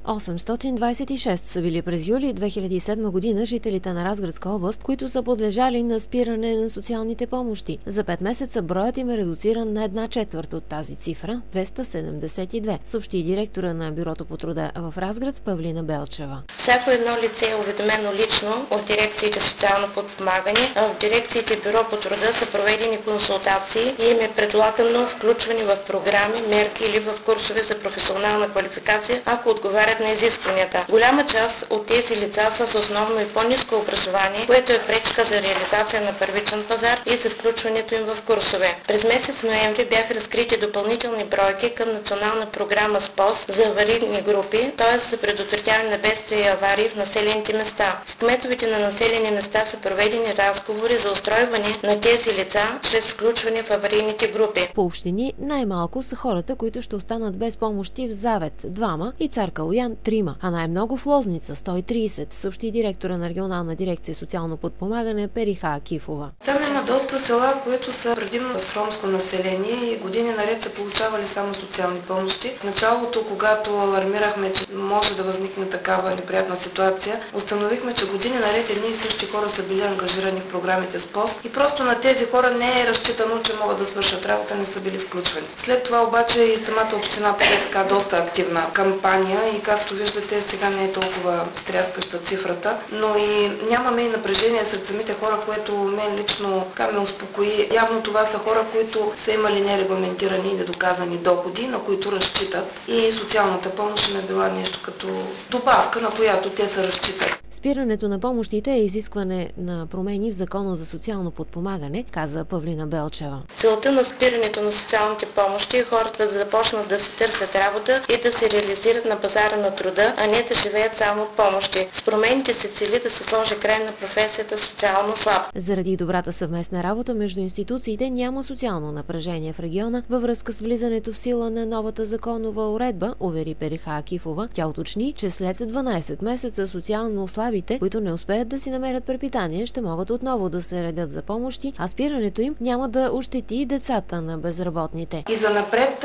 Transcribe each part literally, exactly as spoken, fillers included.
осемстотин двадесет и шест са били през юли две хиляди и седма година жителите на Разградска област, които са подлежали на спиране на социалните помощи. За пет месеца броят им е редуциран на една четвърт от тази цифра – двеста седемдесет и две, съобщи директора на Бюрото по труда в Разград Павлина Белчева. Всяко едно лице е уведомено лично от дирекциите социално подпомагане, а в дирекциите Бюро по труда са проведени консултации и им е предлагано включване в програми, мерки или в курсове за професионална квалификация, ако отговарят на изискванията. Голяма част от тези лица са с основно и по-ниско образование, което е пречка за реализация на първичен пазар и за включването им в курсове. През месец ноември бяха разкрити допълнителни бройки към национална програма СПОС за аварийни групи, т.е. за предотвратяване на бедствия и аварии в населените места. С кметовете на населени места са проведени разговори за устройване на тези лица чрез включване в аварийните групи. По общини най-малко са хората, които ще останат без помощи в Завет – двама, и Цар Калоян – трима, а най-много в Лозница – сто и тридесет, съобщи директора на регионална дирекция социално подпомагане Периха Акифова. Там има доста села, които са предимно с ромско население и години наред са получавали само социални помощи. В началото, когато алармирахме, че може да възникне такава неприятна ситуация, установихме, че години наред едни и същи хора са били ангажирани в програмите СПОС и просто на тези хора не е разчитано, че могат да свършат работа, не са били включвани. След това обаче и самата община поде така доста активна кампания и както виждате, сега не е толкова стряскаща цифрата, но и нямаме и напрежение сред самите хора, което мен лично ме успокои. Явно това са хора, които са имали нерегламентирани и недоказани доходи, на които разчитат, и социалната помощ им е била нещо като добавка, на която те се разчитат. Спирането на помощите е изискване на промени в Закона за социално подпомагане, каза Павлина Белчева. Целта на спирането на социалните помощи е хората да започнат да се търсят работа и да се реализират на пазара на труда, а не да живеят само от помощи. С промените се цели да се сложи край на професията социално слаб. Заради добрата съвместна работа между институциите няма социално напрежение в региона във връзка с влизането в сила на новата законова уредба, увери Периха Акифова. Тя уточни, че след дванадесет месеца социално слабите, които не успеят да си намерят препитание, ще могат отново да се редят за помощи, а спирането им няма да ощети децата на безработните. И за напред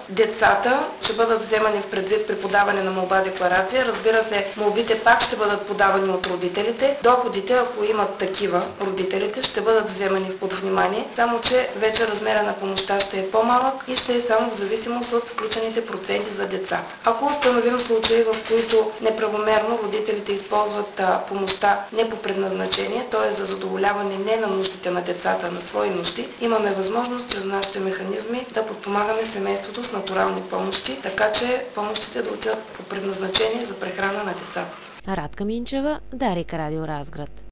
децата ще бъдат вземани в предвид при подаване на молба-декларация. Разбира се, молбите пак ще бъдат подавани от родителите. Доходите, ако имат такива родителите, ще бъдат вземани под внимание, само че вече размера на помощта ще е по-малък и ще е само в зависимост от включените проценти за деца. Ако установим случаи, в които неправомерно родителите използват помощта не по предназначение, т.е. за задоволяване не на нуждите на децата, на свои нужди, имаме възможност чрез нашите механизми да подпомагаме семейството с натурални помощи, така че помощите да отидат по предназначение за прехрана на децата. Радка Минчева, Дарик Радио Разград.